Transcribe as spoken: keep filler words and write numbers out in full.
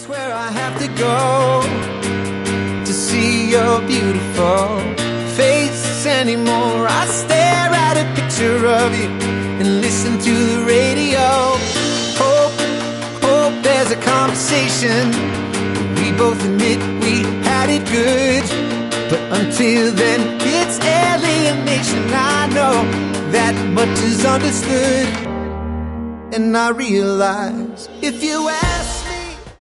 where I have to go to see your beautiful face anymore. I stare at a picture of you and listen to the radio. Hope, hope there's a conversation. We both admit we had it good, but until then it's alienation. I know that much is understood, and I realize if you ask